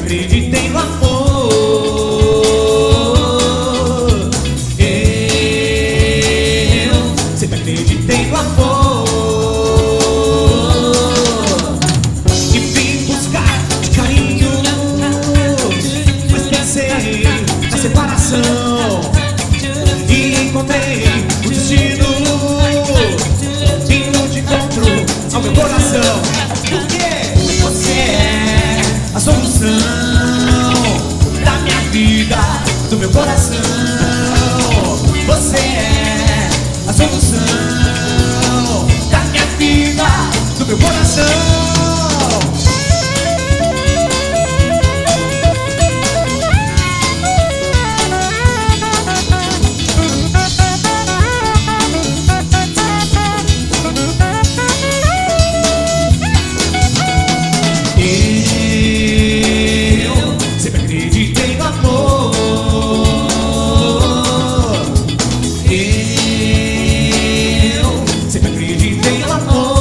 acreditei no amor. Eu sempre acreditei no amor. E vim buscar de carinho, mas pensei na separação. E encontrei o destino vindo de encontro ao meu coração. Porque você é a solução da minha vida, do meu coração. Você é a solução da minha vida, do meu coração. Acreditei no amor. Eu sempre acreditei no amor.